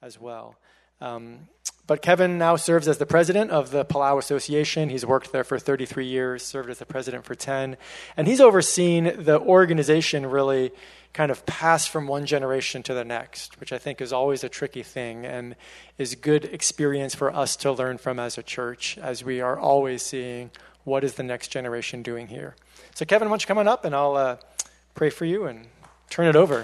as well. But Kevin now serves as the president of the Palau Association. He's worked there for 33 years, served as the president for 10. And he's overseen the organization really kind of pass from one generation to the next, which I think is always a tricky thing and is good experience for us to learn from as a church, as we are always seeing what is the next generation doing here. So Kevin, why don't you come on up and I'll pray for you and turn it over.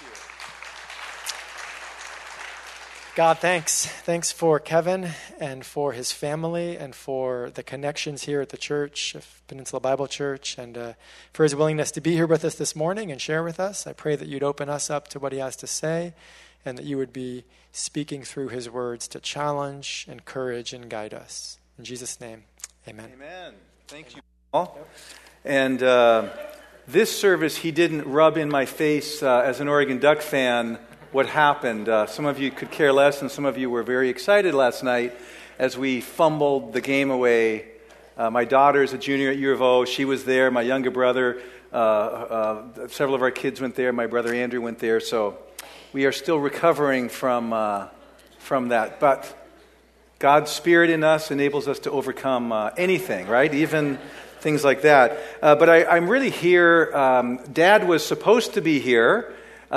God, thanks. Thanks for Kevin and for his family and for the connections here at the church, Peninsula Bible Church, and for his willingness to be here with us this morning and share with us. I pray that you'd open us up to what he has to say and that you would be speaking through his words to challenge, encourage, and guide us. In Jesus' name, amen. Amen. Thank you, Paul. And this service, he didn't rub in my face as an Oregon Duck fan what happened. Some of you could care less, and some of you were very excited last night as we fumbled the game away. My daughter's a junior at U of O. She was there. My younger brother, several of our kids went there. My brother Andrew went there. So we are still recovering from that. But God's Spirit in us enables us to overcome anything, right? Even things like that. But I'm really here. Dad was supposed to be here.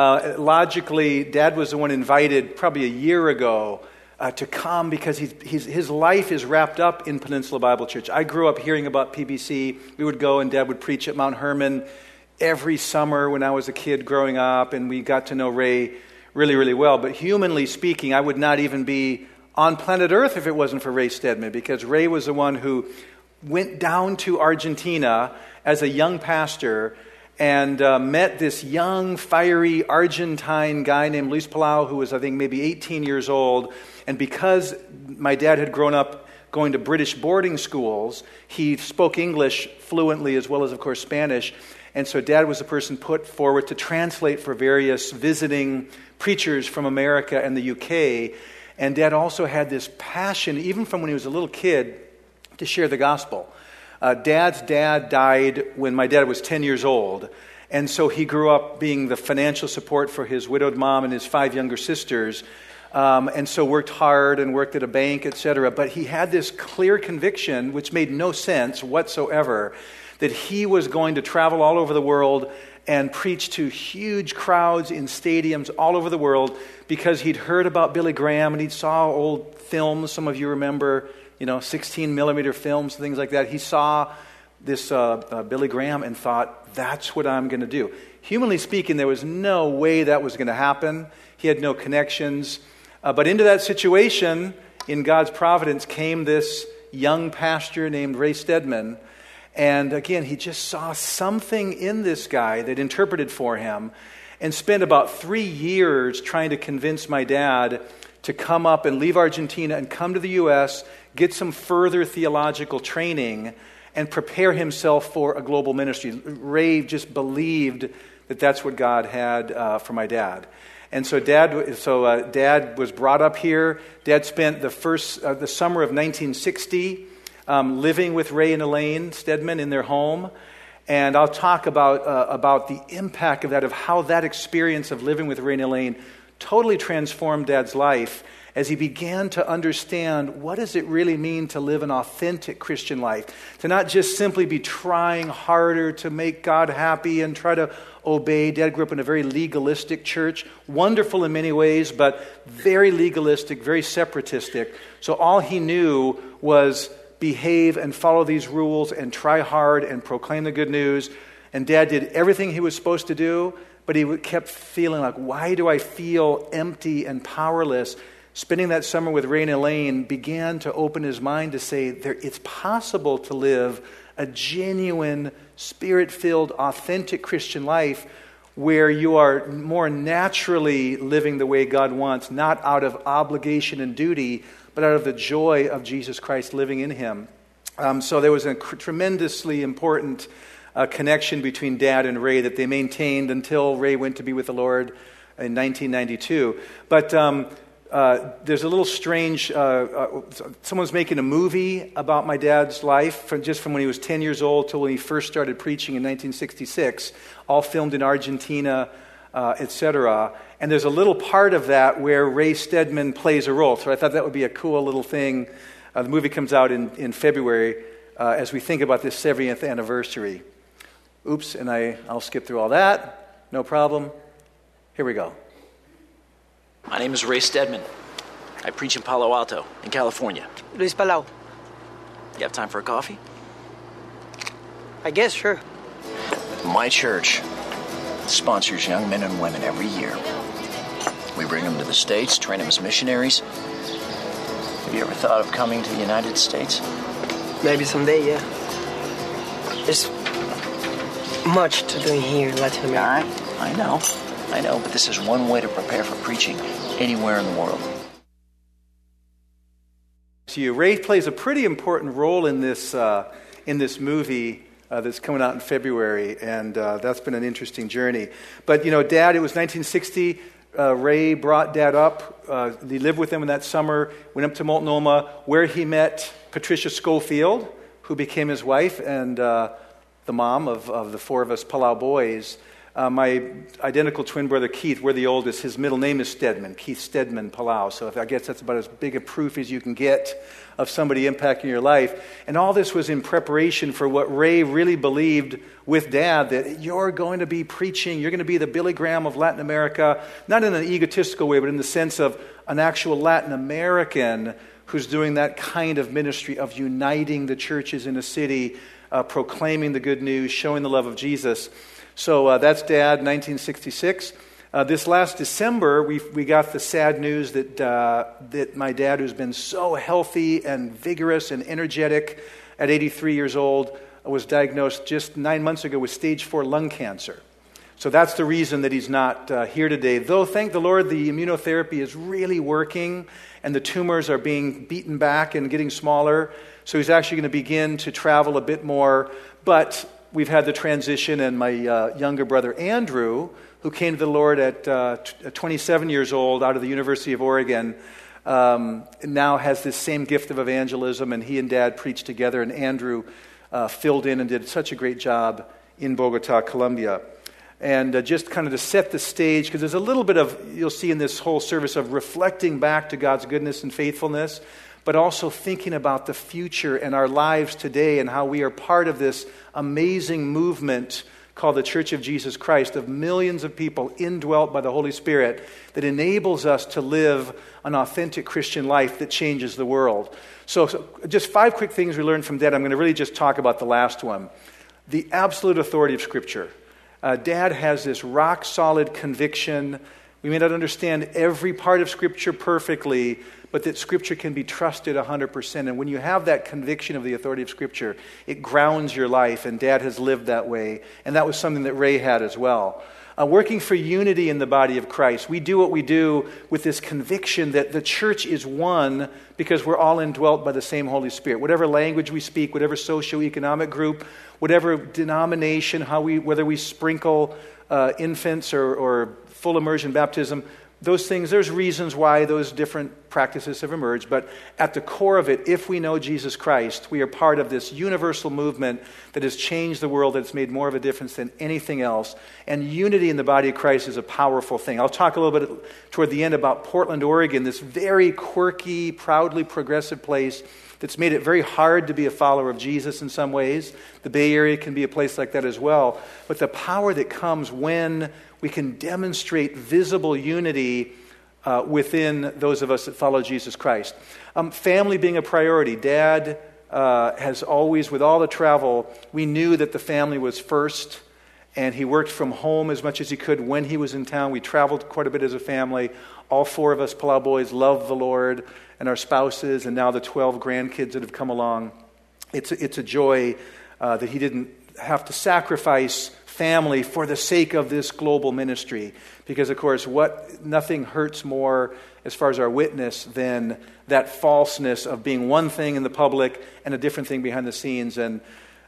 Logically, Dad was the one invited probably a year ago to come because his life is wrapped up in Peninsula Bible Church. I grew up hearing about PBC. We would go and Dad would preach at Mount Hermon every summer when I was a kid growing up, and we got to know Ray really, really well. But humanly speaking, I would not even be on planet Earth if it wasn't for Ray Stedman, because Ray was the one who went down to Argentina as a young pastor and met this young, fiery Argentine guy named Luis Palau, who was, I think, maybe 18 years old. And because my dad had grown up going to British boarding schools, he spoke English fluently as well as, of course, Spanish. And so Dad was the person put forward to translate for various visiting preachers from America and the UK. And Dad also had this passion, even from when he was a little kid, to share the gospel. Dad's dad died when my dad was 10 years old, and so he grew up being the financial support for his widowed mom and his 5 younger sisters, and so worked hard and worked at a bank, etc. But he had this clear conviction, which made no sense whatsoever, that he was going to travel all over the world and preach to huge crowds in stadiums all over the world because he'd heard about Billy Graham and he saw old films. Some of you remember 16 millimeter films, things like that. He saw this Billy Graham and thought, that's what I'm going to do. Humanly speaking, there was no way that was going to happen. He had no connections. But into that situation, in God's providence, came this young pastor named Ray Stedman. And again, he just saw something in this guy that interpreted for him and spent about 3 years trying to convince my dad to come up and leave Argentina and come to the U.S., get some further theological training, and prepare himself for a global ministry. Ray just believed that that's what God had for my dad. And so Dad was brought up here. Dad spent the summer of 1960 living with Ray and Elaine Stedman in their home. And I'll talk about the impact of that, of how that experience of living with Ray and Elaine totally transformed Dad's life as he began to understand what does it really mean to live an authentic Christian life, to not just simply be trying harder to make God happy and try to obey. Dad grew up in a very legalistic church, wonderful in many ways, but very legalistic, very separatistic. So all he knew was behave and follow these rules and try hard and proclaim the good news. And Dad did everything he was supposed to do, but he kept feeling like, why do I feel empty and powerless? Spending that summer with Ray and Elaine began to open his mind to say, it's possible to live a genuine, spirit-filled, authentic Christian life where you are more naturally living the way God wants, not out of obligation and duty, but out of the joy of Jesus Christ living in him. So there was a tremendously important connection between Dad and Ray that they maintained until Ray went to be with the Lord in 1992. But there's a little strange, someone's making a movie about my dad's life from when he was 10 years old till when he first started preaching in 1966, all filmed in Argentina. etc. And there's a little part of that where Ray Steadman plays a role. So I thought that would be a cool little thing. The movie comes out in February as we think about this 70th anniversary. Oops, and I'll skip through all that. No problem. Here we go. My name is Ray Steadman. I preach in Palo Alto, in California. Luis Palau. You have time for a coffee? I guess, sure. My church sponsors young men and women every year. We bring them to the States, train them as missionaries. Have you ever thought of coming to the United States? Maybe someday, yeah. There's much to do here in Latin America. I know, but this is one way to prepare for preaching anywhere in the world. Ray plays a pretty important role in this movie that's coming out in February, and that's been an interesting journey. But, Dad, it was 1960. Ray brought Dad up. He lived with him in that summer, went up to Multnomah, where he met Patricia Schofield, who became his wife and the mom of the four of us Palau boys. My identical twin brother, Keith, we're the oldest. His middle name is Steadman, Keith Steadman Palau. So I guess that's about as big a proof as you can get of somebody impacting your life. And all this was in preparation for what Ray really believed with Dad, that you're going to be preaching, you're going to be the Billy Graham of Latin America, not in an egotistical way, but in the sense of an actual Latin American who's doing that kind of ministry of uniting the churches in a city, proclaiming the good news, showing the love of Jesus. So that's Dad, 1966. This last December, we got the sad news that my dad, who's been so healthy and vigorous and energetic at 83 years old, was diagnosed just 9 months ago with stage 4 lung cancer. So that's the reason that he's not here today. Though, thank the Lord, the immunotherapy is really working, and the tumors are being beaten back and getting smaller. So he's actually going to begin to travel a bit more, but we've had the transition, and my younger brother, Andrew, who came to the Lord at 27 years old out of the University of Oregon, now has this same gift of evangelism, and he and Dad preached together, and Andrew filled in and did such a great job in Bogota, Colombia. And just kind of to set the stage, because there's a little bit of, you'll see in this whole service, of reflecting back to God's goodness and faithfulness, but also thinking about the future and our lives today and how we are part of this amazing movement called the Church of Jesus Christ, of millions of people indwelt by the Holy Spirit, that enables us to live an authentic Christian life that changes the world. So just 5 quick things we learned from Dad. I'm going to really just talk about the last one. The absolute authority of Scripture. Dad has this rock-solid conviction. We may not understand every part of Scripture perfectly, but that Scripture can be trusted 100%. And when you have that conviction of the authority of Scripture, it grounds your life, and Dad has lived that way. And that was something that Ray had as well. Working for unity in the body of Christ. We do what we do with this conviction that the church is one because we're all indwelt by the same Holy Spirit. Whatever language we speak, whatever socioeconomic group, whatever denomination, whether we sprinkle infants or full immersion baptism, those things, there's reasons why those different practices have emerged, but at the core of it, if we know Jesus Christ, we are part of this universal movement that has changed the world, that's made more of a difference than anything else, and unity in the body of Christ is a powerful thing. I'll talk a little bit toward the end about Portland, Oregon, this very quirky, proudly progressive place that's made it very hard to be a follower of Jesus in some ways. The Bay Area can be a place like that as well, but the power that comes when we can demonstrate visible unity within those of us that follow Jesus Christ. Family being a priority. Dad has always, with all the travel, we knew that the family was first, and he worked from home as much as he could when he was in town. We traveled quite a bit as a family. All 4 of us Palau boys love the Lord and our spouses, and now the 12 grandkids that have come along. It's a joy that he didn't have to sacrifice family for the sake of this global ministry, because of course nothing hurts more as far as our witness than that falseness of being one thing in the public and a different thing behind the scenes. And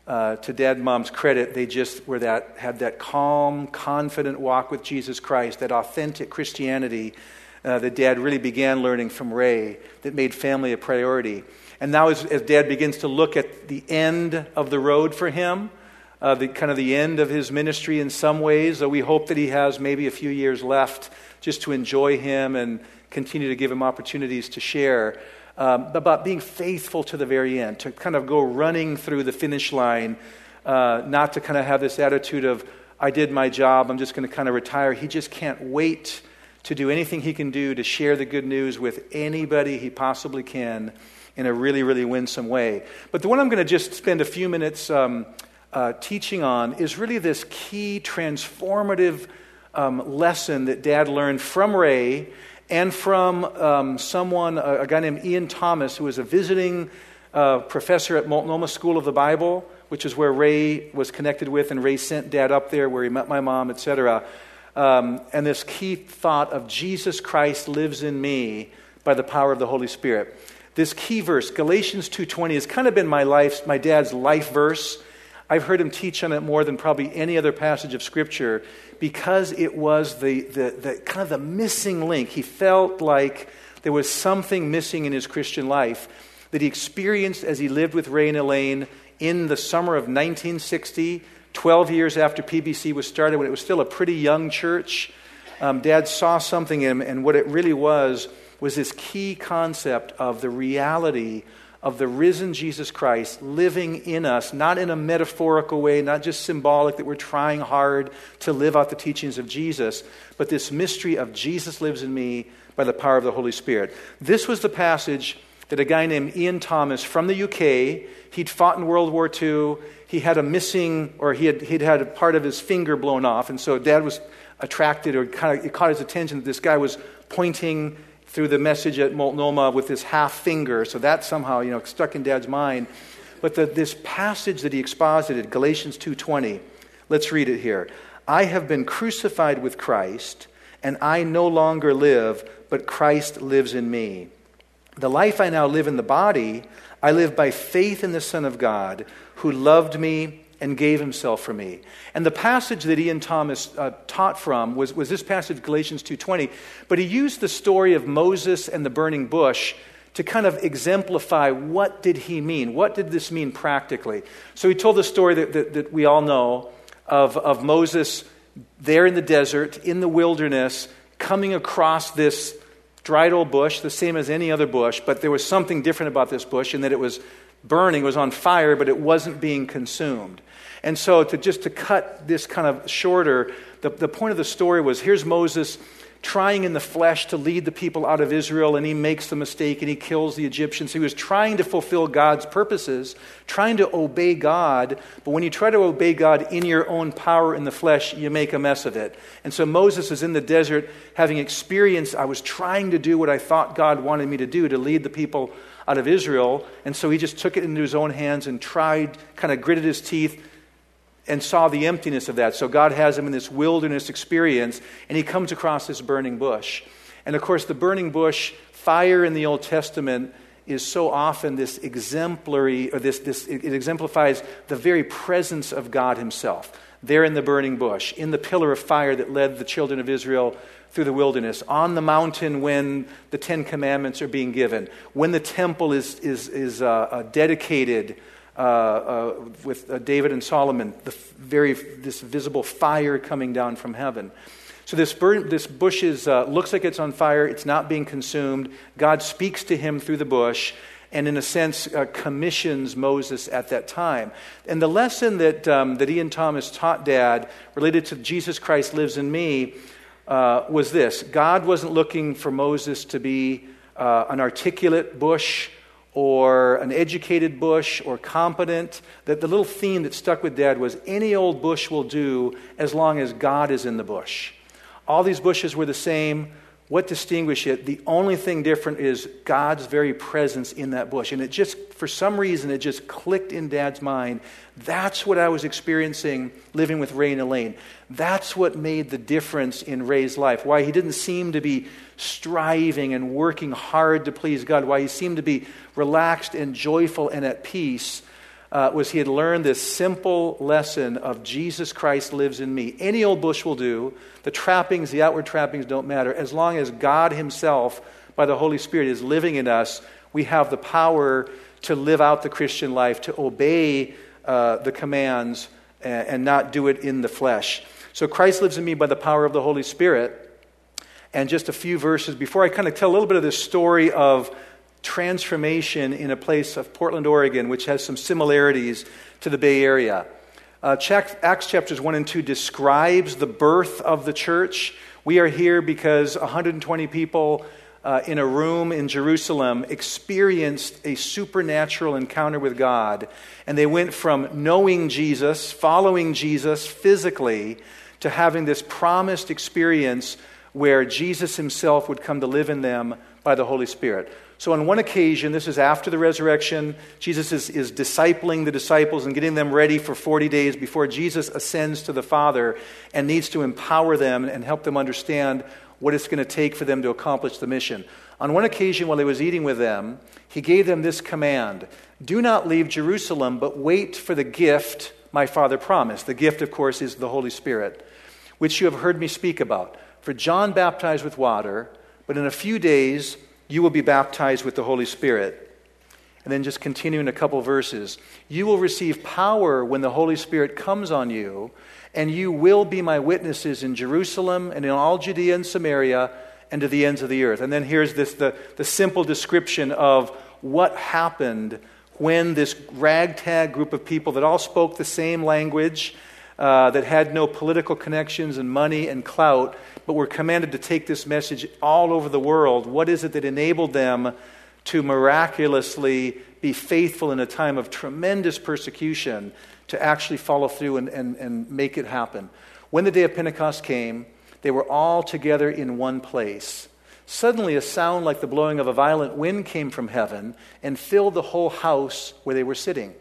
to Dad and Mom's credit, they just had that calm, confident walk with Jesus Christ, that authentic Christianity that Dad really began learning from Ray, that made family a priority. And now as Dad begins to look at the end of the road for him, the end of his ministry in some ways, though we hope that he has maybe a few years left just to enjoy him and continue to give him opportunities to share. About being faithful to the very end, to kind of go running through the finish line, not to kind of have this attitude of, I did my job, I'm just going to kind of retire. He just can't wait to do anything he can do to share the good news with anybody he possibly can in a really, really winsome way. But the one I'm going to just spend a few minutes teaching on is really this key transformative lesson that Dad learned from Ray and from a guy named Ian Thomas, who was a visiting professor at Multnomah School of the Bible, which is where Ray was connected with, and Ray sent Dad up there where he met my mom, etc. And this key thought of Jesus Christ lives in me by the power of the Holy Spirit. This key verse, Galatians 2:20, has kind of been my dad's life verse. I've heard him teach on it more than probably any other passage of Scripture because it was the kind of the missing link. He felt like there was something missing in his Christian life that he experienced as he lived with Ray and Elaine in the summer of 1960, 12 years after PBC was started, when it was still a pretty young church. Dad saw something in him, and what it really was this key concept of the reality of the risen Jesus Christ living in us, not in a metaphorical way, not just symbolic that we're trying hard to live out the teachings of Jesus, but this mystery of Jesus lives in me by the power of the Holy Spirit. This was the passage that a guy named Ian Thomas from the UK, he'd fought in World War II, he had he'd had a part of his finger blown off, and so Dad was attracted, or it caught his attention that this guy was pointing through the message at Multnomah with his half finger, so that somehow, stuck in Dad's mind. But this passage that he exposited, Galatians 2:20, let's read it here. I have been crucified with Christ, and I no longer live, but Christ lives in me. The life I now live in the body, I live by faith in the Son of God, who loved me and gave himself for me. And the passage that Ian Thomas taught from was this passage, Galatians 2:20, but he used the story of Moses and the burning bush to kind of exemplify what did he mean. What did this mean practically? So he told the story that we all know of Moses there in the desert, in the wilderness, coming across this dried old bush, the same as any other bush, but there was something different about this bush in that it was burning, it was on fire, but it wasn't being consumed. And so to cut this kind of shorter, the point of the story was, here's Moses trying in the flesh to lead the people out of Israel, and he makes the mistake and he kills the Egyptians. He was trying to fulfill God's purposes, trying to obey God, but when you try to obey God in your own power in the flesh, you make a mess of it. And so Moses is in the desert having experienced, I was trying to do what I thought God wanted me to do, to lead the people out of Israel, and so he just took it into his own hands and tried, kind of gritted his teeth, and saw the emptiness of that. So God has him in this wilderness experience, and he comes across this burning bush. And of course, the burning bush, fire in the Old Testament, is so often this exemplary, or it exemplifies the very presence of God himself. There in the burning bush, in the pillar of fire that led the children of Israel through the wilderness, on the mountain when the Ten Commandments are being given, when the temple is dedicated with David and Solomon, this visible fire coming down from heaven. So this bush looks like it's on fire. It's not being consumed. God speaks to him through the bush, and in a sense commissions Moses at that time. And the lesson that Ian Thomas taught Dad related to Jesus Christ lives in me was this: God wasn't looking for Moses to be an articulate bush, or an educated bush, or competent. That the little theme that stuck with Dad was any old bush will do as long as God is in the bush. All these bushes were the same. What distinguished it? The only thing different is God's very presence in that bush. And it just, for some reason, it just clicked in Dad's mind. That's what I was experiencing living with Ray and Elaine. That's what made the difference in Ray's life. Why he didn't seem to be striving and working hard to please God. Why he seemed to be relaxed and joyful and at peace was he had learned this simple lesson of Jesus Christ lives in me. Any old bush will do. The trappings, the outward trappings don't matter. As long as God himself, by the Holy Spirit, is living in us, we have the power to live out the Christian life, to obey the commands and not do it in the flesh. So Christ lives in me by the power of the Holy Spirit. And just a few verses before I kind of tell a little bit of this story of transformation in a place of Portland, Oregon, which has some similarities to the Bay Area. Acts chapters 1 and 2 describes the birth of the church. We are here because 120 people in a room in Jerusalem experienced a supernatural encounter with God. And they went from knowing Jesus, following Jesus physically, to having this promised experience where Jesus himself would come to live in them by the Holy Spirit. So on one occasion, this is after the resurrection, Jesus is discipling the disciples and getting them ready for 40 days before Jesus ascends to the Father and needs to empower them and help them understand what it's going to take for them to accomplish the mission. On one occasion, while he was eating with them, he gave them this command: do not leave Jerusalem, but wait for the gift my Father promised. The gift, of course, is the Holy Spirit, which you have heard me speak about. For John baptized with water, but in a few days you will be baptized with the Holy Spirit. And then just continuing a couple verses. You will receive power when the Holy Spirit comes on you, and you will be my witnesses in Jerusalem and in all Judea and Samaria and to the ends of the earth. And then here's the simple description of what happened when this ragtag group of people that all spoke the same language, that had no political connections and money and clout, but were commanded to take this message all over the world. What is it that enabled them to miraculously be faithful in a time of tremendous persecution to actually follow through and make it happen? When the day of Pentecost came, they were all together in one place. Suddenly a sound like the blowing of a violent wind came from heaven and filled the whole house where they were sitting.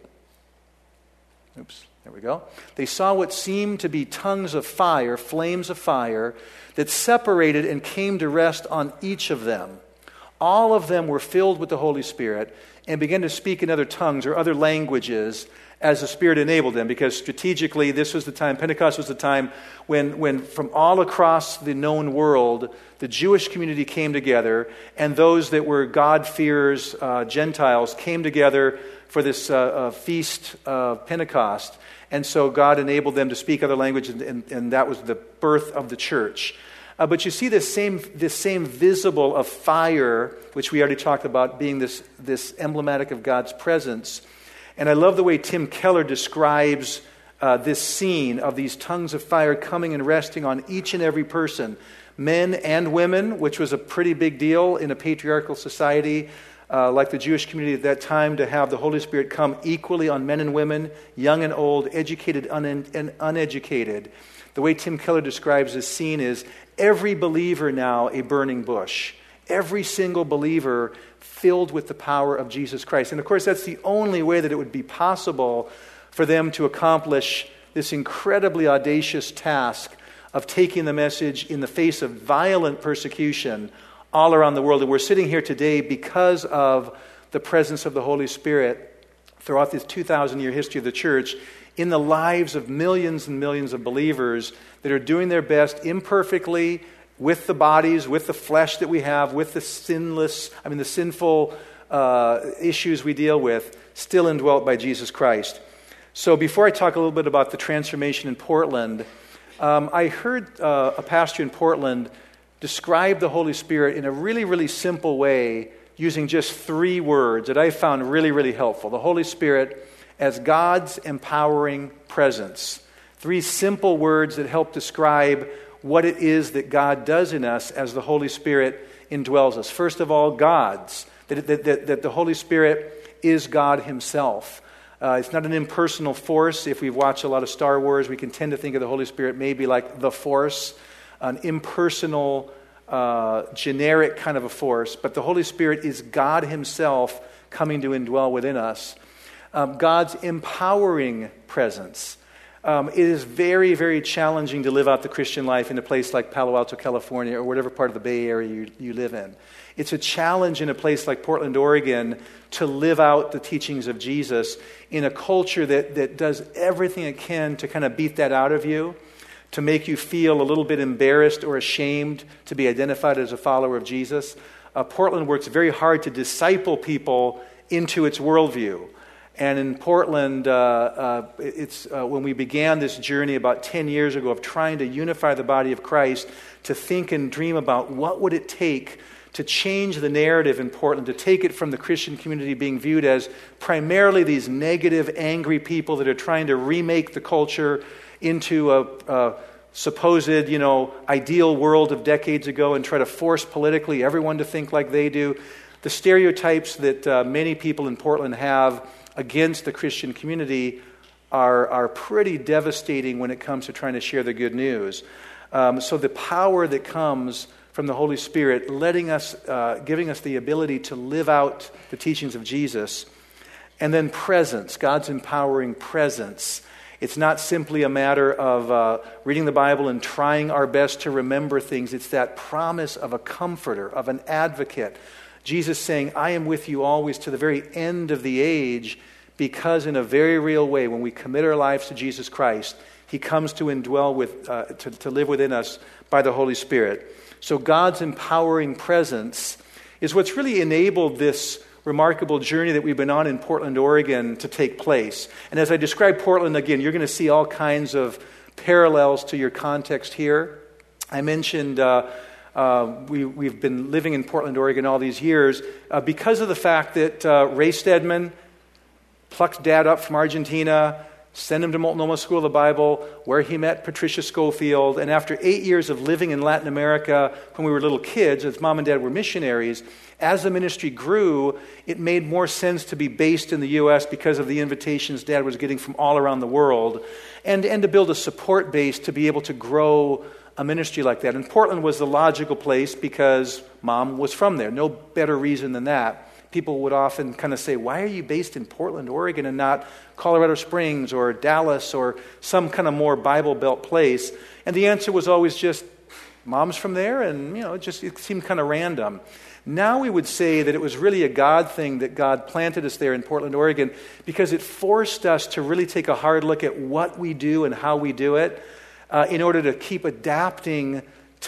Oops. There we go. They saw what seemed to be tongues of fire, flames of fire, that separated and came to rest on each of them. All of them were filled with the Holy Spirit and began to speak in other tongues or other languages as the Spirit enabled them, because strategically this was the time, Pentecost was the time when from all across the known world, the Jewish community came together, and those that were God-fearers, Gentiles, came together for this feast of Pentecost. And so God enabled them to speak other languages, and that was the birth of the church. But you see this same visible of fire, which we already talked about being this emblematic of God's presence. And I love the way Tim Keller describes this scene of these tongues of fire coming and resting on each and every person, men and women, which was a pretty big deal in a patriarchal society like the Jewish community at that time, to have the Holy Spirit come equally on men and women, young and old, educated and uneducated. The way Tim Keller describes this scene is every believer now a burning bush. Every single believer filled with the power of Jesus Christ. And of course, that's the only way that it would be possible for them to accomplish this incredibly audacious task of taking the message in the face of violent persecution all around the world. And we're sitting here today because of the presence of the Holy Spirit throughout this 2,000-year history of the church in the lives of millions and millions of believers that are doing their best imperfectly with the bodies, with the flesh that we have, with the sinful issues we deal with, still indwelt by Jesus Christ. So before I talk a little bit about the transformation in Portland, I heard a pastor in Portland describe the Holy Spirit in a really, really simple way using just 3 words that I found really, really helpful. The Holy Spirit as God's empowering presence. 3 simple words that help describe what it is that God does in us as the Holy Spirit indwells us. First of all, God's. That the Holy Spirit is God himself. It's not an impersonal force. If we've watched a lot of Star Wars, we can tend to think of the Holy Spirit maybe like the Force, an impersonal, generic kind of a force. But the Holy Spirit is God himself coming to indwell within us. God's empowering presence. It is very, very challenging to live out the Christian life in a place like Palo Alto, California, or whatever part of the Bay Area you live in. It's a challenge in a place like Portland, Oregon, to live out the teachings of Jesus in a culture that does everything it can to kind of beat that out of you, to make you feel a little bit embarrassed or ashamed to be identified as a follower of Jesus. Portland works very hard to disciple people into its worldview. And in Portland, when we began this journey about 10 years ago of trying to unify the body of Christ, to think and dream about what would it take to change the narrative in Portland, to take it from the Christian community being viewed as primarily these negative, angry people that are trying to remake the culture into a supposed, ideal world of decades ago and try to force politically everyone to think like they do. The stereotypes that many people in Portland have against the Christian community are pretty devastating when it comes to trying to share the good news. So the power that comes from the Holy Spirit giving us the ability to live out the teachings of Jesus, and then presence, God's empowering presence. It's not simply a matter of reading the Bible and trying our best to remember things. It's that promise of a comforter, of an advocate. Jesus saying, I am with you always to the very end of the age, because in a very real way, when we commit our lives to Jesus Christ, He comes to indwell to live within us by the Holy Spirit. So God's empowering presence is what's really enabled this remarkable journey that we've been on in Portland, Oregon to take place. And as I describe Portland again, you're going to see all kinds of parallels to your context here. I mentioned we've been living in Portland, Oregon all these years because of the fact that Ray Stedman plucked Dad up from Argentina, sent him to Multnomah School of the Bible, where he met Patricia Schofield. And after 8 years of living in Latin America when we were little kids, as Mom and Dad were missionaries, as the ministry grew, it made more sense to be based in the U.S. because of the invitations Dad was getting from all around the world, and to build a support base to be able to grow a ministry like that. And Portland was the logical place because Mom was from there. No better reason than that. People would often kind of say, why are you based in Portland, Oregon, and not Colorado Springs or Dallas or some kind of more Bible Belt place? And the answer was always just, Mom's from there, and it seemed kind of random. Now we would say that it was really a God thing that God planted us there in Portland, Oregon, because it forced us to really take a hard look at what we do and how we do it in order to keep adapting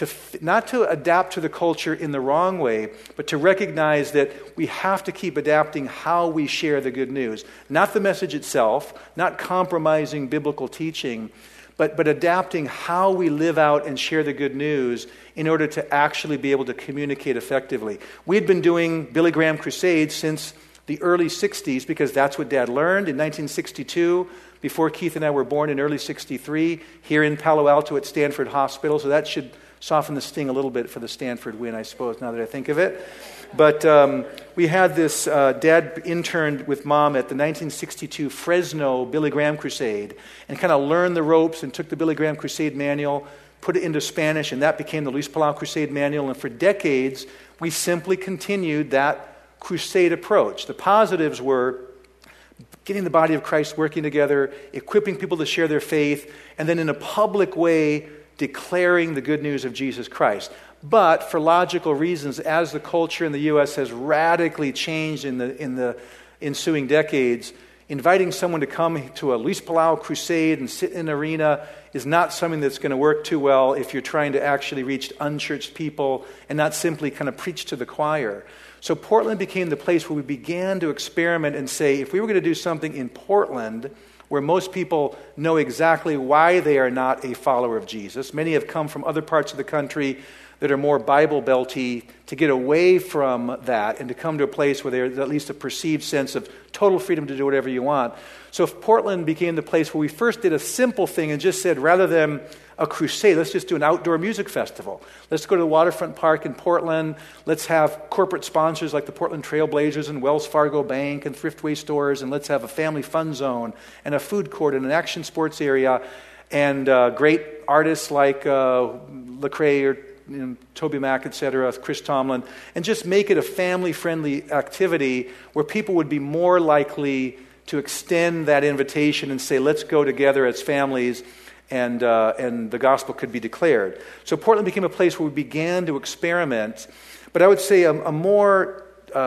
not to adapt to the culture in the wrong way, but to recognize that we have to keep adapting how we share the good news. Not the message itself, not compromising biblical teaching, but adapting how we live out and share the good news in order to actually be able to communicate effectively. We had been doing Billy Graham crusades since the early 60s because that's what Dad learned in 1962, before Keith and I were born in early 63, here in Palo Alto at Stanford Hospital. So that should soften the sting a little bit for the Stanford win, I suppose, now that I think of it. But we had this, Dad interned with Mom at the 1962 Fresno Billy Graham Crusade and kind of learned the ropes and took the Billy Graham Crusade manual, put it into Spanish, and that became the Luis Palau Crusade manual. And for decades, we simply continued that crusade approach. The positives were getting the body of Christ working together, equipping people to share their faith, and then in a public way, declaring the good news of Jesus Christ. But for logical reasons, as the culture in the U.S. has radically changed in the ensuing decades, inviting someone to come to a Luis Palau crusade and sit in an arena is not something that's going to work too well if you're trying to actually reach unchurched people and not simply kind of preach to the choir. So Portland became the place where we began to experiment and say, if we were going to do something in Portland where most people know exactly why they are not a follower of Jesus. Many have come from other parts of the country that are more Bible belty to get away from that and to come to a place where there's at least a perceived sense of total freedom to do whatever you want. So if Portland became the place where we first did a simple thing and just said, rather than a crusade, let's just do an outdoor music festival. Let's go to the Waterfront Park in Portland. Let's have corporate sponsors like the Portland Trailblazers and Wells Fargo Bank and Thriftway stores, and let's have a family fun zone and a food court and an action sports area and great artists like Lecrae or Toby Mac, etc., Chris Tomlin, and just make it a family-friendly activity where people would be more likely to extend that invitation and say, let's go together as families, and the gospel could be declared. So Portland became a place where we began to experiment, but I would say a more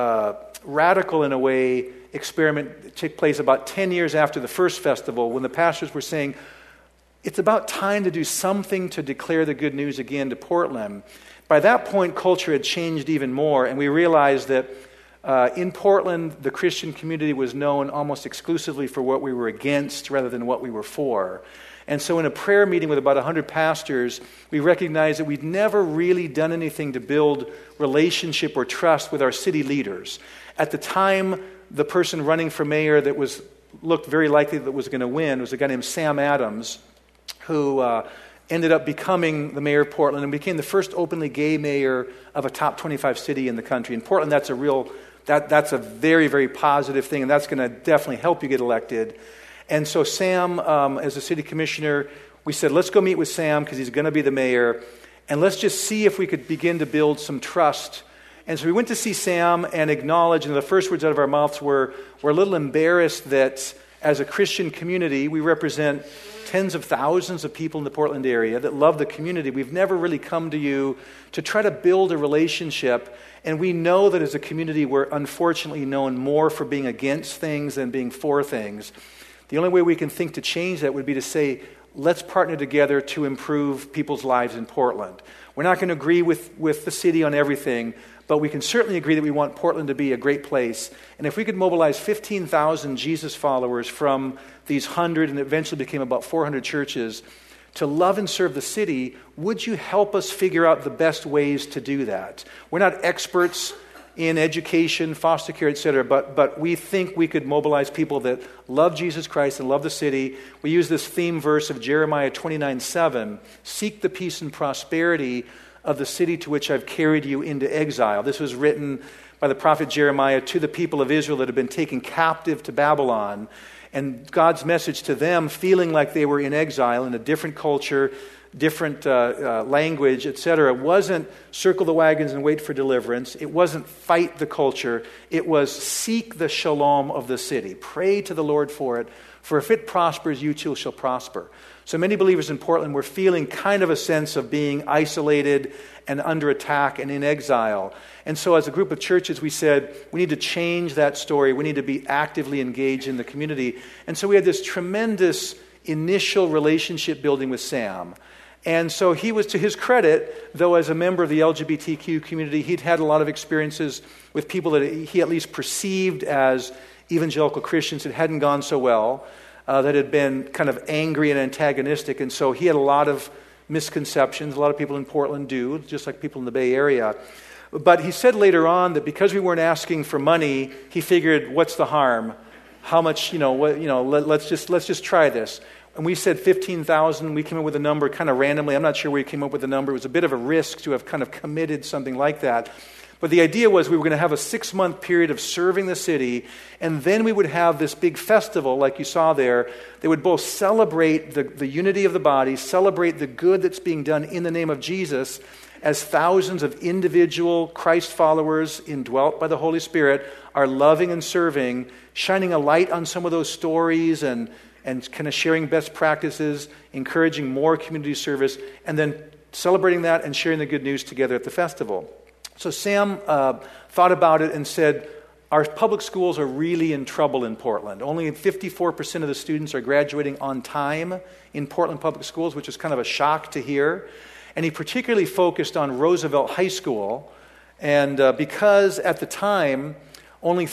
radical, in a way, experiment took place about 10 years after the first festival, when the pastors were saying, it's about time to do something to declare the good news again to Portland. By that point, culture had changed even more, and we realized that In Portland, the Christian community was known almost exclusively for what we were against rather than what we were for. And so in a prayer meeting with about 100 pastors, we recognized that we'd never really done anything to build relationship or trust with our city leaders. At the time, the person running for mayor that looked very likely that was going to win was a guy named Sam Adams, who ended up becoming the mayor of Portland and became the first openly gay mayor of a top 25 city in the country. In Portland, that's a very, very positive thing, and that's going to definitely help you get elected. And so Sam, as a city commissioner, we said, let's go meet with Sam because he's going to be the mayor, and let's just see if we could begin to build some trust. And so we went to see Sam and acknowledged, and the first words out of our mouths were, we're a little embarrassed that as a Christian community, we represent tens of thousands of people in the Portland area that love the community. We've never really come to you to try to build a relationship, and we know that as a community we're unfortunately known more for being against things than being for things. The only way we can think to change that would be to say, let's partner together to improve people's lives in Portland. We're not going to agree with the city on everything, but we can certainly agree that we want Portland to be a great place. And if we could mobilize 15,000 Jesus followers from these 100 and eventually became about 400 churches to love and serve the city, would you help us figure out the best ways to do that? We're not experts in education, foster care, etc., but we think we could mobilize people that love Jesus Christ and love the city. We use this theme verse of Jeremiah 29:7, seek the peace and prosperity of the city to which I've carried you into exile. This was written by the prophet Jeremiah to the people of Israel that had been taken captive to Babylon, and God's message to them, feeling like they were in exile in a different culture, different language, etc., wasn't circle the wagons and wait for deliverance. It wasn't fight the culture. It was seek the shalom of the city. Pray to the Lord for it, for if it prospers, you too shall prosper. So many believers in Portland were feeling kind of a sense of being isolated and under attack and in exile. And so as a group of churches, we said, we need to change that story. We need to be actively engaged in the community. And so we had this tremendous initial relationship building with Sam. And so he was, to his credit, though as a member of the LGBTQ community, he'd had a lot of experiences with people that he at least perceived as evangelical Christians that hadn't gone so well, that had been kind of angry and antagonistic. And so he had a lot of misconceptions. A lot of people in Portland do, just like people in the Bay Area. But he said later on that because we weren't asking for money, he figured, what's the harm? How much, let's just try this. And we said 15,000. We came up with a number kind of randomly. I'm not sure where we came up with the number. It was a bit of a risk to have kind of committed something like that. But the idea was we were going to have a 6-month period of serving the city, and then we would have this big festival, like you saw there, that would both celebrate the unity of the body, celebrate the good that's being done in the name of Jesus, as thousands of individual Christ followers indwelt by the Holy Spirit are loving and serving, shining a light on some of those stories and kind of sharing best practices, encouraging more community service, and then celebrating that and sharing the good news together at the festival. So Sam thought about it and said, our public schools are really in trouble in Portland. Only 54% of the students are graduating on time in Portland public schools, which is kind of a shock to hear. And he particularly focused on Roosevelt High School. And because at the time, only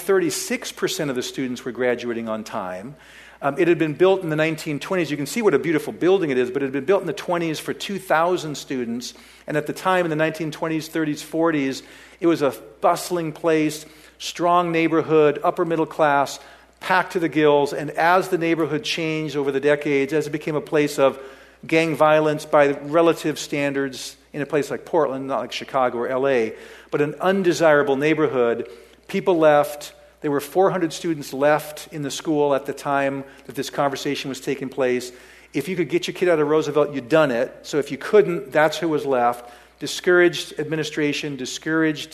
36% of the students were graduating on time, it had been built in the 1920s. You can see what a beautiful building it is, but it had been built in the 20s for 2,000 students. And at the time, in the 1920s, 30s, 40s, it was a bustling place, strong neighborhood, upper middle class, packed to the gills. And as the neighborhood changed over the decades, as it became a place of gang violence by relative standards in a place like Portland, not like Chicago or LA, but an undesirable neighborhood, people left. There were 400 students left in the school at the time that this conversation was taking place. If you could get your kid out of Roosevelt, you'd done it. So if you couldn't, that's who was left. Discouraged administration, discouraged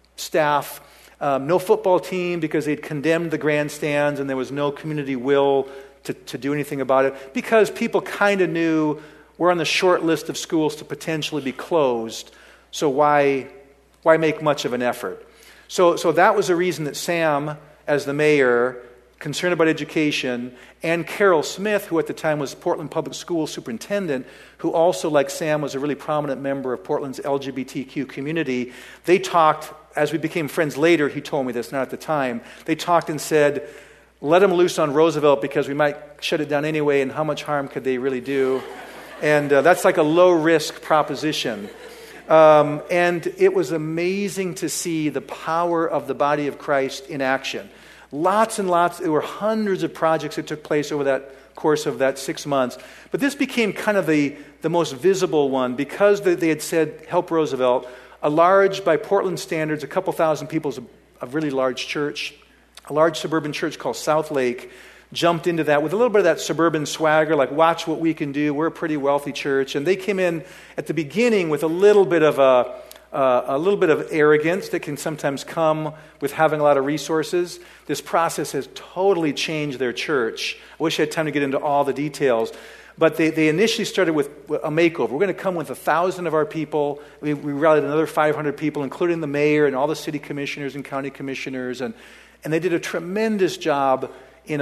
staff. No football team because they'd condemned the grandstands and there was no community will to do anything about it. Because people kind of knew we're on the short list of schools to potentially be closed. So why make much of an effort? So that was the reason that Sam, as the mayor, concerned about education, and Carol Smith, who at the time was Portland Public School superintendent, who also, like Sam, was a really prominent member of Portland's LGBTQ community. They talked, as we became friends later, he told me this, not at the time, they talked and said, let them loose on Roosevelt because we might shut it down anyway, and how much harm could they really do? And that's like a low-risk proposition. And it was amazing to see the power of the body of Christ in action. Lots and lots, there were hundreds of projects that took place over that course of that 6 months. But this became kind of the most visible one because they had said, help Roosevelt. A large, by Portland standards, a couple thousand people is a really large church. A large suburban church called South Lake jumped into that with a little bit of that suburban swagger, like, watch what we can do. We're a pretty wealthy church. And they came in at the beginning with a little bit of arrogance that can sometimes come with having a lot of resources. This process has totally changed their church. I wish I had time to get into all the details. But they initially started with a makeover. We're going to come with 1,000 of our people. We rallied another 500 people, including the mayor and all the city commissioners and county commissioners. And they did a tremendous job in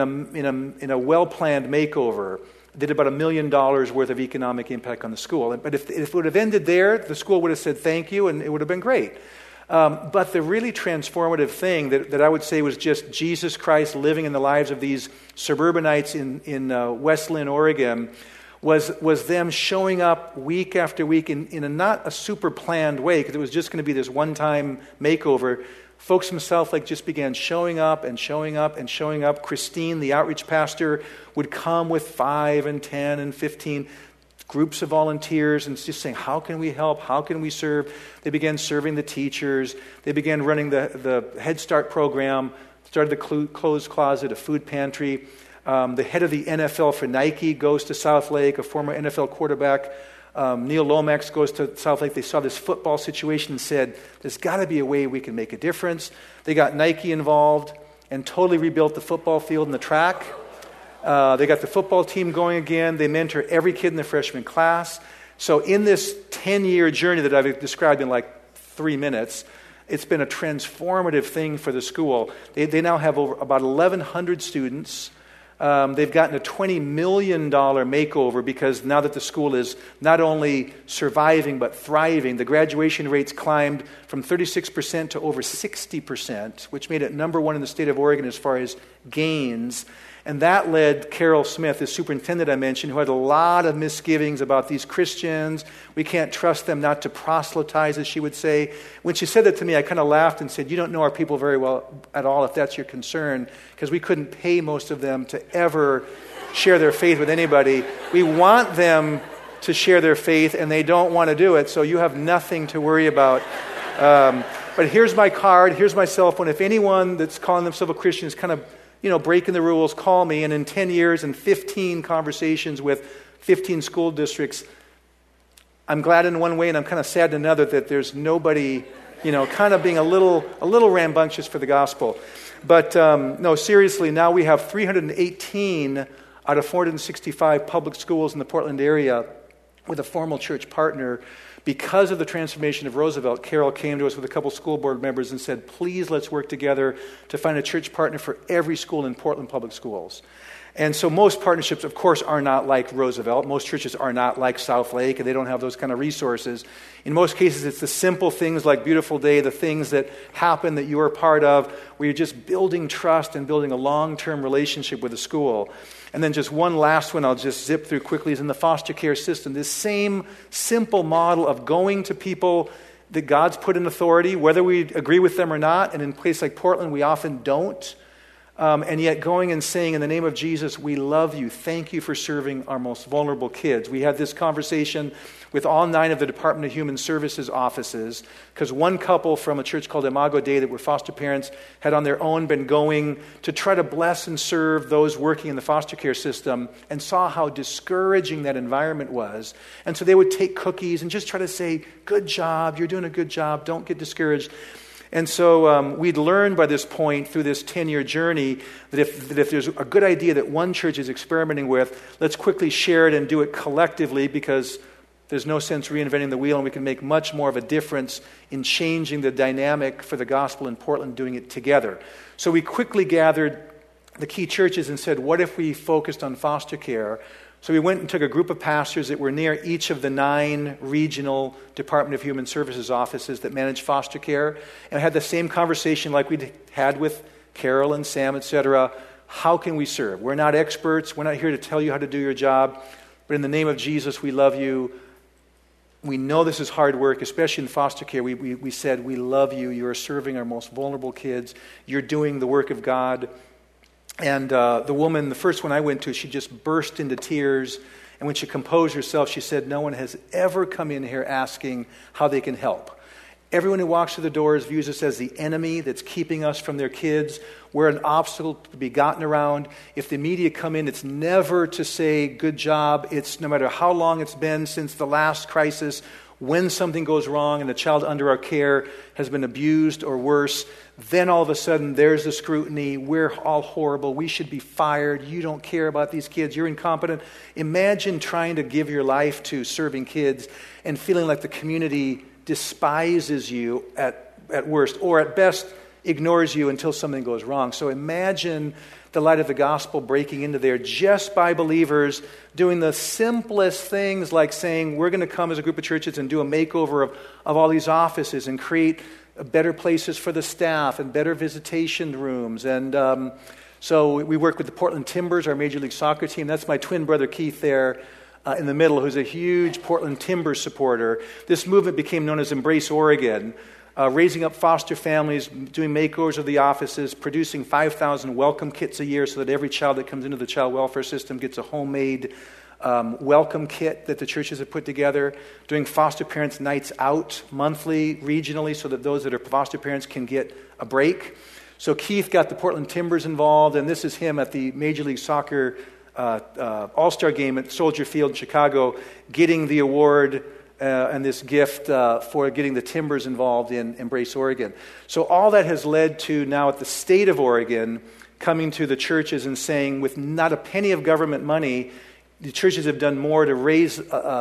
a well-planned makeover. Did about $1 million worth of economic impact on the school. But if it would have ended there, the school would have said thank you, and it would have been great. But the really transformative thing that I would say was just Jesus Christ living in the lives of these suburbanites in West Lynn, Oregon, was them showing up week after week in a not a super planned way, because it was just going to be this one-time makeover. Folks from South Lake just began showing up and showing up and showing up. Christine, the outreach pastor, would come with 5 and 10 and 15 groups of volunteers and just saying, how can we help? How can we serve? They began serving the teachers. They began running the Head Start program, started the clothes closet, a food pantry. The head of the NFL for Nike goes to South Lake, a former NFL quarterback. Neil Lomax goes to South Lake. They saw this football situation and said, there's got to be a way we can make a difference. They got Nike involved and totally rebuilt the football field and the track. They got the football team going again. They mentor every kid in the freshman class. So in this 10-year journey that I've described in like 3 minutes, it's been a transformative thing for the school. They now have about 1,100 students. They've gotten a $20 million makeover because now that the school is not only surviving but thriving, the graduation rates climbed from 36% to over 60%, which made it number one in the state of Oregon as far as gains. And that led Carol Smith, the superintendent I mentioned, who had a lot of misgivings about these Christians. We can't trust them not to proselytize, as she would say. When she said that to me, I kind of laughed and said, you don't know our people very well at all if that's your concern, because we couldn't pay most of them to ever share their faith with anybody. We want them to share their faith, and they don't want to do it, so you have nothing to worry about. But here's my card, here's my cell phone. If anyone that's calling themselves a Christian is kind of breaking the rules, call me. And in 10 years and 15 conversations with 15 school districts, I'm glad in one way and I'm kind of sad in another that there's nobody, kind of being a little rambunctious for the gospel. But no, seriously, now we have 318 out of 465 public schools in the Portland area with a formal church partner. Because of the transformation of Roosevelt, Carol came to us with a couple school board members and said, please let's work together to find a church partner for every school in Portland Public Schools. And so most partnerships, of course, are not like Roosevelt. Most churches are not like South Lake, and they don't have those kind of resources. In most cases, it's the simple things like Beautiful Day, the things that happen that you are part of, where you're just building trust and building a long-term relationship with the school. And then just one last one I'll just zip through quickly is in the foster care system. This same simple model of going to people that God's put in authority, whether we agree with them or not, and in a place like Portland, we often don't. And yet going and saying, in the name of Jesus, we love you. Thank you for serving our most vulnerable kids. We had this conversation with all 9 of the Department of Human Services offices, because one couple from a church called Imago Dei that were foster parents had on their own been going to try to bless and serve those working in the foster care system and saw how discouraging that environment was. And so they would take cookies and just try to say, good job, you're doing a good job, don't get discouraged. And so we'd learned by this point through this 10-year journey that if there's a good idea that one church is experimenting with, let's quickly share it and do it collectively, because there's no sense reinventing the wheel, and we can make much more of a difference in changing the dynamic for the gospel in Portland, doing it together. So we quickly gathered the key churches and said, what if we focused on foster care? So we went and took a group of pastors that were near each of the 9 regional Department of Human Services offices that manage foster care, and had the same conversation like we had with Carol and Sam, etc. How can we serve? We're not experts. We're not here to tell you how to do your job. But in the name of Jesus, we love you. We know this is hard work, especially in foster care. We said, we love you. You are serving our most vulnerable kids. You're doing the work of God. And the woman, the first one I went to, she just burst into tears. And when she composed herself, she said, no one has ever come in here asking how they can help. Everyone who walks through the doors views us as the enemy that's keeping us from their kids. We're an obstacle to be gotten around. If the media come in, it's never to say, good job. It's no matter how long it's been since the last crisis, when something goes wrong and a child under our care has been abused or worse, then all of a sudden there's the scrutiny. We're all horrible. We should be fired. You don't care about these kids. You're incompetent. Imagine trying to give your life to serving kids and feeling like the community despises you at worst, or at best ignores you until something goes wrong. So imagine the light of the gospel breaking into there just by believers doing the simplest things, like saying, we're going to come as a group of churches and do a makeover of all these offices and create better places for the staff and better visitation rooms. And so we work with the Portland Timbers, our Major League Soccer team. That's my twin brother Keith there in the middle, who's a huge Portland Timbers supporter. This movement became known as Embrace Oregon, raising up foster families, doing makeovers of the offices, producing 5,000 welcome kits a year so that every child that comes into the child welfare system gets a homemade welcome kit that the churches have put together, doing foster parents' nights out monthly, regionally, so that those that are foster parents can get a break. So Keith got the Portland Timbers involved, and this is him at the Major League Soccer All-Star game at Soldier Field in Chicago, getting the award and this gift for getting the Timbers involved in Embrace Oregon. So all that has led to now at the state of Oregon coming to the churches and saying, with not a penny of government money, the churches have done more to raise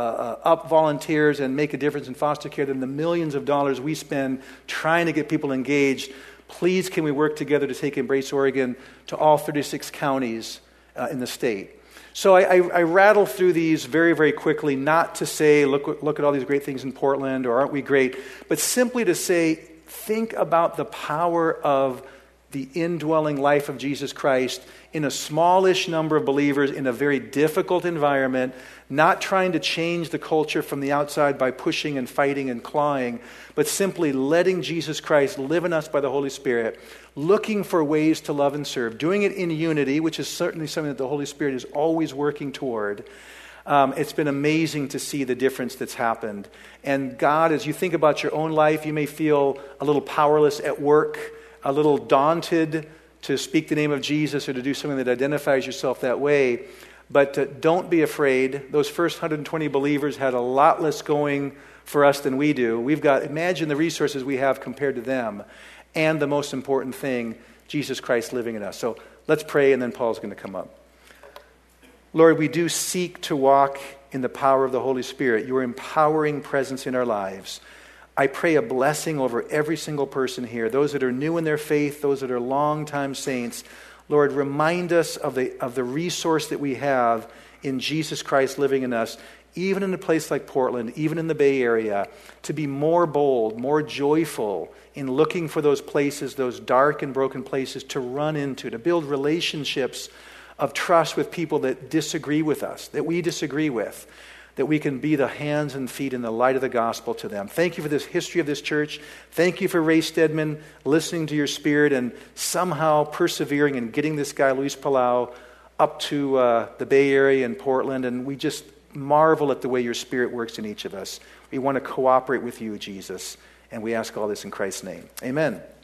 up volunteers and make a difference in foster care than the millions of dollars we spend trying to get people engaged. Please, can we work together to take Embrace Oregon to all 36 counties in the state? So I rattle through these very, very quickly, not to say, look at all these great things in Portland, or aren't we great, but simply to say, think about the power of the indwelling life of Jesus Christ in a smallish number of believers in a very difficult environment, not trying to change the culture from the outside by pushing and fighting and clawing, but simply letting Jesus Christ live in us by the Holy Spirit, looking for ways to love and serve, doing it in unity, which is certainly something that the Holy Spirit is always working toward. It's been amazing to see the difference that's happened. And God, as you think about your own life, you may feel a little powerless at work, a little daunted to speak the name of Jesus or to do something that identifies yourself that way. But don't be afraid. Those first 120 believers had a lot less going for us than we do. Imagine the resources we have compared to them. And the most important thing, Jesus Christ living in us. So let's pray, and then Paul's going to come up. Lord, we do seek to walk in the power of the Holy Spirit, your empowering presence in our lives. I pray a blessing over every single person here, those that are new in their faith, those that are longtime saints. Lord, remind us of the resource that we have in Jesus Christ living in us, even in a place like Portland, even in the Bay Area, to be more bold, more joyful in looking for those places, those dark and broken places to run into, to build relationships of trust with people that disagree with us, that we disagree with, that we can be the hands and feet and the light of the gospel to them. Thank you for this history of this church. Thank you for Ray Stedman listening to your Spirit and somehow persevering and getting this guy, Luis Palau, up to the Bay Area and Portland. And we just marvel at the way your Spirit works in each of us. We want to cooperate with you, Jesus. And we ask all this in Christ's name. Amen.